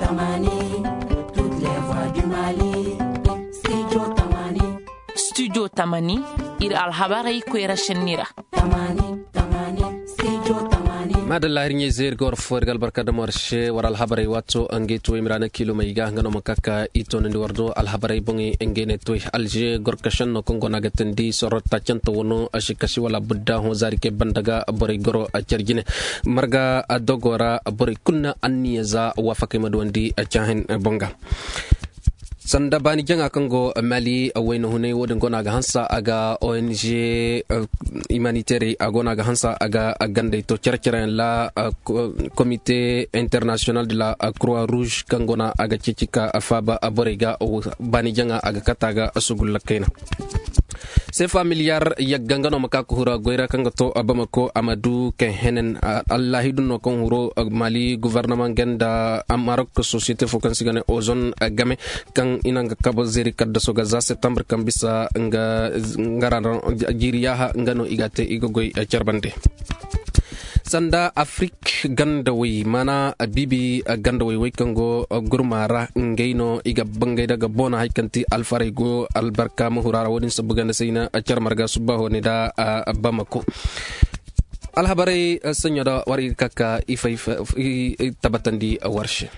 Tamani, toutes les voix du Mali. Studio Tamani. Studio Tamani, ir alhabarai kwera shenira. Tamani, Studio Tamani. madalla hirnye zir gor forgal barkada marshe war alhabarai watso angeto imrana kilo maiga ngano makaka ito ndi wardo alhabarai bongi engene toy alje gor kashan no kongo nagatendi sorota chanto wono ashikashi wala budda ho zarike bandaga bore goro acherjine marga adogora bore kunna anniyaza wafake madwandi achahen bonga sanda bani janga kango mali awena hune wodin gona ga hansa aga ONG humanitaire agona ga hansa aga agande to cercera la comité international de la croix rouge kangona aga cicika afaba aborega bani janga aga kataga asugul lakena se familiar yaggangano makako hura goira kangato abamako amadu ken henen allah hidunno kon huro mali gouvernement genda amarok société fokansigane ozone game kan inanga kabo zeri kadda so gaza septembre kan bisa nga ngarano jiriyaha ngano igate igogoy charbande sanda Afrique gandawi mana bibi gandawi wikango gurmara ngaino iga bangay daga bona haykanti alfarigo albarka muhurara wodin sabuganda sayna acar marga subaho ni da bamako alhabarai sanyada wari kaka ifai tabatandi warshe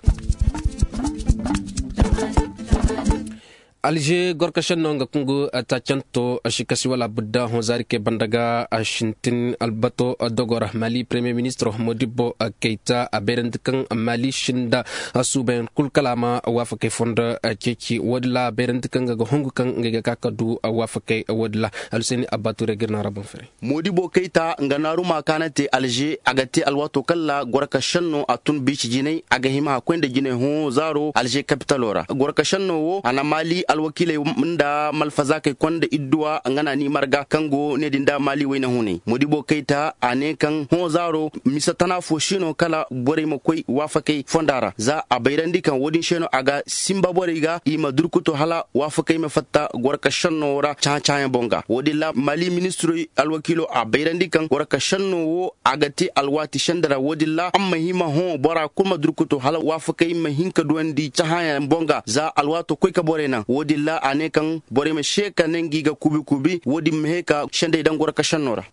alje gorkashan nonga kungu atachanto ashikasi wala budda hozarike bandaga ashintin albato dogora mali premier ministre Modibo Keita aberend kan mali shinda asuben kulkalama wafake fonda ceci wadla berend kan ga hongu kan ngega kakadu wafake wadla alseni abatu regirna rabon fere Modibo Keita nganaru makanate alje agati alwato kala gorkashan no atun bichi jinai agahima kwende jine ho zaro alje capitalora gorkashan no wo ana mali alwakile munda malfaza kai kwanda idduwa ngana ni marga kango ne dinda mali wayna hune Modibo Keita ane kan ho zaro misatana fo shino kala bore makoi wafakai fondara za abairandi kan wodin sheno aga simba bore ga ima durkuto hala wafakai mafatta gorka shannora cha bonga wodilla mali ministry alwakilo abairandi kan gorka shanno wo agati alwati shandara wodilla amma hima ho bora kuma durkuto hala wafakai mahinka duwandi cha bonga za alwato koi ka bore nan wodilla ane kan bore me sheka nengi ga kubi wodi meheka shande dan gorka shannora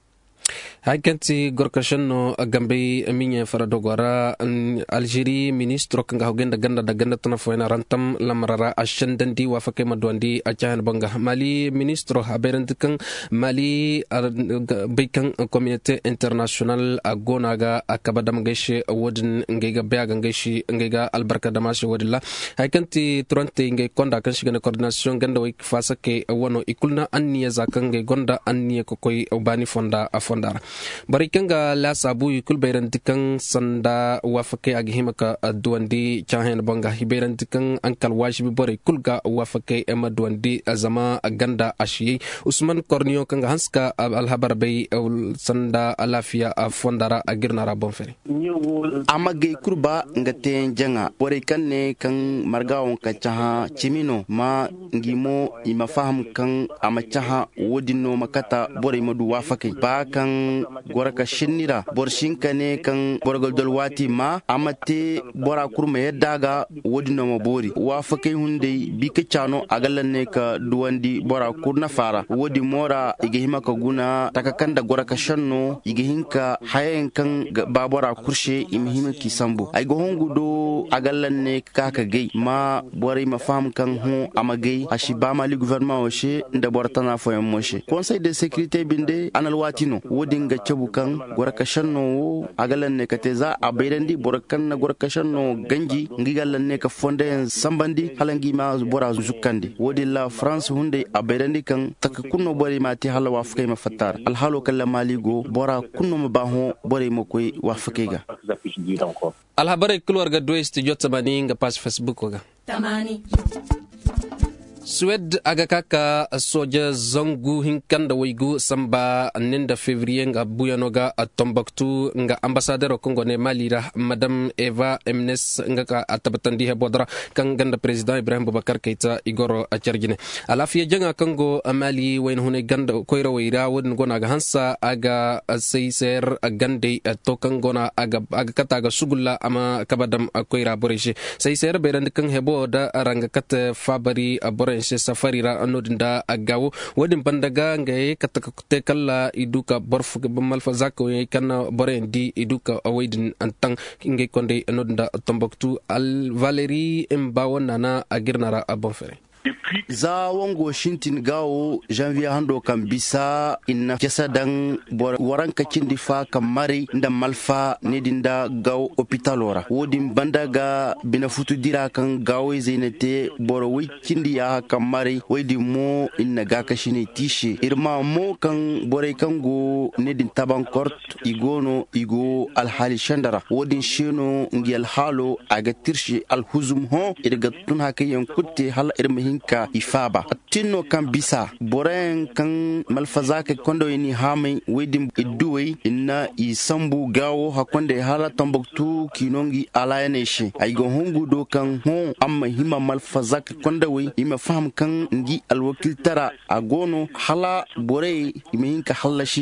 hakanti gorkashanno gambe minya faradogora Algerie ministro kanga hogenda ganda tana foena rantam lamrara ashandandi wafake madwandi achahan banga mali ministro haberent kan mali bekan communauté international agonaga akabadam geshe wodin ngega baga ngeshi ngega albarka damashi wodilla hakanti turante nge konda kan shigane coordination ganda wi fasake wono ikulna anniya zakange gonda anniya kokoy bani fonda afondara barikanga la sabu yukul bayrantikan sanda wafake aghimaka duwandi chahen banga hiberantikan ankal wajibi bore kulga wafake ema duwandi azama ganda ashi Usman Kornio kanga hanska alhabar bay sanda alafia fondara agirnara bonfere amage kurba ngate janga bore kanne kan margawon ka chaha chimino ma ngimo imafaham kan amachaha wodino makata bore madu wafake ba kan goraka shinnira borshinka ne kan borgal dolwati ma amate bora kurma yaddaga wodino mo bori wa fakai hunde bika chano agalan ne ka duwandi bora kurna fara wodi mora igehima ka guna takakanda goraka shanno igehinka hayen kan babora kurshe imhima kisambu ay go hongudo agalan ne kaka gay ma bora ma fam kan hu amagay ashiba mali gouvernement oshe nda bortana foyam moshe conseil de sécurité binde analwatino wodi nga bukan gorakashanno agalan ne kateza abayrandi borakan na gorakashanno ganji ngigalan ne ka fonde sambandi halangi ma bora zukandi wodi la France hunde abayrandi kan takkunno bori mati hala wafkay ma fattar al halo kala maligo bora kunno ma baho bori mo koy wafkayga al habare kulwar ga doest jotsabani nga page Facebook ga Tamani Suwed aga kaka soja zangu hinkan da waigu samba ninda fevrier nga buyanoga Tombouctou nga ambassadeur Congo ne malira Madame Eva Emnes nga ka atabatandi hebodra kan ganda president Ibrahim Boubacar Keita igoro achargine alafiya janga Congo Mali wain hune ganda koira waira wodin gona ga hansa aga seiser gande to kan gona aga kataga sugulla ama kabadam koira borishe seiser berand kan heboda ranga kat fabari se safarira anodinda agawo wadin bandaga ngaye katakute kala iduka borfu malfa zako kana borendi iduka awaidin antang ngai konde anodinda Tombouctou al Valérie Mbawonana agirnara abonfere za wango shintin gawo janvier hando kan bisa inna jasadan waran kacin difa kan mari da malfa ne dinda gawo hospitalora wodin bandaga bina futu dira kan gawo zainate boro wikin diya kan mari wadi mo inna ga kashine tishe irma mo kan bore kan go ne din taban kort igo alhali shandara wodin shino ngi alhalo aga tirshi alhuzum ho irga tun hakayen kutte hal irmihin ka ifaba tinno kan bisa boren kan malfazake kondo ini hame wedim iduwe inna isambu gawo hakonde hala Tombouctou kinongi alayaneshi aigo hongu do kan ho amma hima malfazake kondo we ima faham kan ngi alwakil tara agono hala bore imehinka halashi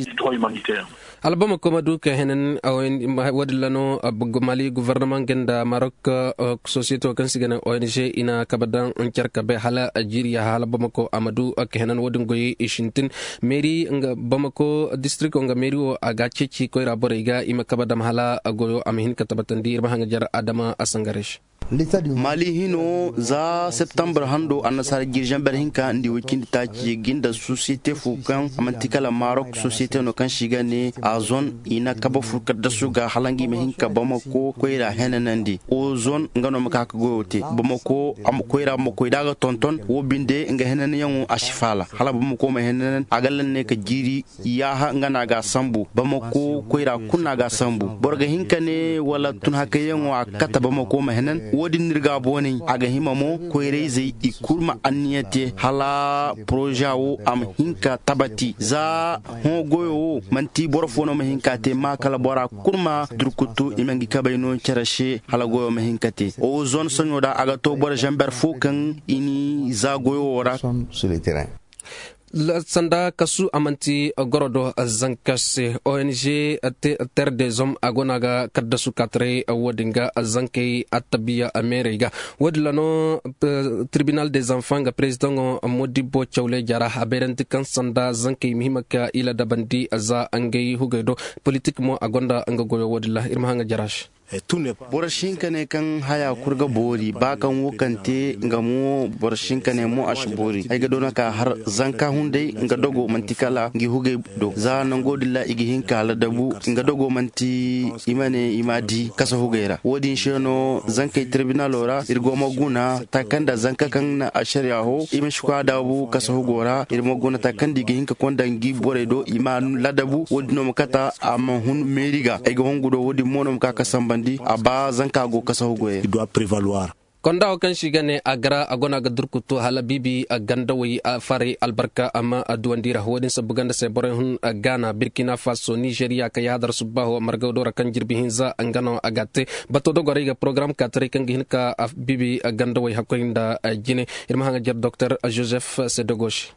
albama komadu ka henen awen wadlano Mali gouvernement genda Maroc société kan sigana ONG ina kabadan oncerka be hala Algeria hala Bamako Amadou ka henen wodin goyi ishintin mairie nga Bamako district nga mairie o aga ceci ko raboriga ima kabadam hala goyo amhin katabatandi irma hanga jar adama asangaresh Mali hino za septembre hando anasar girjan berhinka ndi weekend ta ci ginda société fukan amantikala Maroc société no kan shiga ne a zone ina kaba furkar da su ga halangi mehinka Bamako koira henanandi o zone ngano maka ka goyote Bamako am koira mo koida ga tonton wo binde nga henan yango ashifala hala Bamako me henan agalan ne ka jiri ya ha ngana ga sambu Bamako koira kunna ga sambu borga hinka ne wala tun haka yango akata Bamako me henan wodin nirga boni aga himamo koire zai ikurma anniyate hala projawo am hinka tabati za ho goyo manti borfono ma hinka te makala bora kurma durkutu imangi kabayno charashe hala goyo ma hinkate o zone sonyoda aga to bor jamber fukan ini za goyo wora sur le terrain. La sanda kasu amanti gorodo zankase ONG Terre des Hommes agonaga kaddasu katre wodinga zanke atabiya Ameriga wodlano tribunal des enfants ga president Modibo Chawle jara haberenti kan sanda zanke mihimaka ila dabandi za angay hugado politique mo agonda angagoyo wodilla irma hanga jarash borashinka ne kan haya kurga bori ba kan wukante nga mo borashinka ne mo ashbori ay ga dona ka har zanka hunde nga dogo mantikala ngi huge do za nango dilla igi hinka la dabu nga dogo manti imane imadi kasa hugera wodin sheno zanka tribunal ora irgo maguna takanda zanka kan na ashariya ho ime shukwa dabu kasa hugora irmo guna takandi igi hinka konda ngi bore do imanu la dabu wodino makata amma hun meriga ay ga hongudo wodi mono ka kasamba aba zanka go kasa hugoye Il doit prévaloir. konda o kan shigane agara agona ga durkutu hala bibi aganda wi fare albarka ama aduandira hodin sabuganda se bore hun Ghana Burkina Faso Nigeria ka yadar subaho margawdora kan jirbi hinza angano agate batodo goriga program katri kan gihinka bibi aganda wi hakoinda jine irma hanga jar Dr Joseph Sedogoshi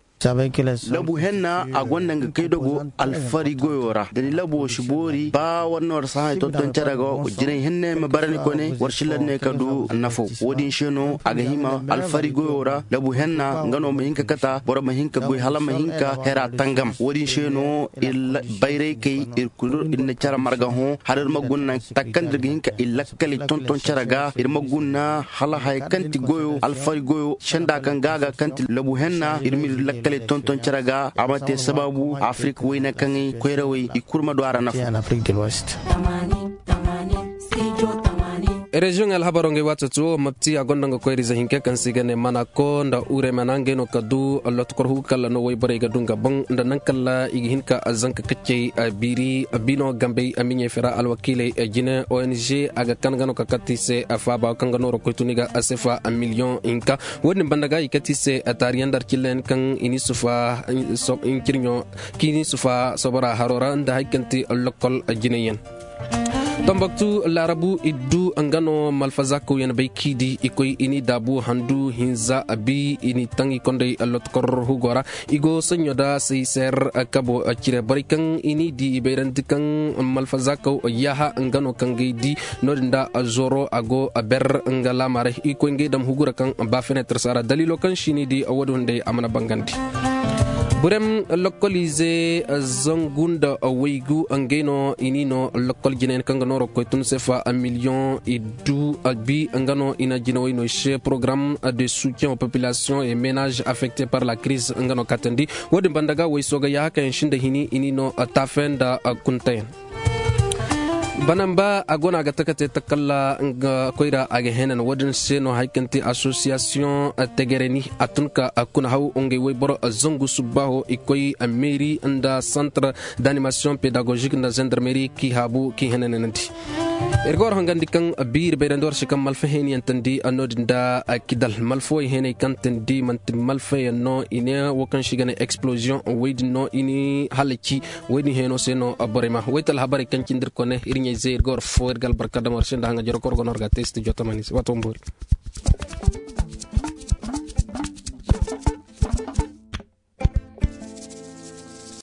labu henna a gwannan ga kai dogo alfari goyora da ni labo shibori ba wannan sa to ton taraga jiran henne ma barani ko ne warshilan ne kadu nafo wodin sheno aga hima alfari goyora labu henna ngano ma hinka kata bora ma hinka goy hala ma hinka hera tangam wodin sheno il bayre kai il kudur inna cara marga ho harar magunna takkan daga hinka illa kali ton taraga ir magunna hala hay kanti goyo alfari goyo shanda kan gaga kanti labu henna irmi kale tonton caraga amate sababu Afrique wayna kangi koyraway ikurma do arana En Afrique de l'Ouest. Tamani, Studio Tamani. Region El Habaronge watutu mapti agondanga ko riza hinke kan sigane manako nda ure manange no kadu lot korhu kala no way bare gadunga bang nda nankala igi hinka azanka kacce biri bino gambe aminye fera alwakile jine ONG aga kangano kakatise afaba kangano ro koituniga asefa a million inka woni bandaga ikatise atariandar kilen kan inisufa so inkirnyo kini sufa sobara harora nda hakanti lokol jineyen Tombaktu larabu iddu angano malfazako yan baykidi ikoy ini dabu handu hinza abi ini tangi konde lotkor hugora igo senyoda seiser kabo akire barikan ini di iberantikan malfazako yaha angano kangi di nodinda azoro ago aber ngala mare ikoy ngedam hugura kan ba fenetre sara dalilo kan shini di awodonde amana bangandi Burem localize zangunda aweigu angeno inino local jinen kangano rokoitun sefa a million et du albi angano ina jino ino che programme de soutien aux populations et ménages affectés par la crise angano katendi wodi bandaga weisoga yaka enshinda hini inino tafenda kuntayen Banamba agona gatakate takalla nga koira age henen wadin seno haikanti association tegereni atunka akuna hau onge weboro zongu subaho ikoi ameri anda centre d'animation pédagogique na gendarmerie ki habu ki henen nanti ergor hangandi kan bir berendor shikam malfaheni antandi anodinda akidal malfoy hene kantendi manti malfay no ine wokan shigane explosion wedi no ini halaki wedi heno seno aborema wetal habari kan kindir kone irnye zeer gor foer gal barkadamar senda hanga joro korgonor ga test jotamani watombur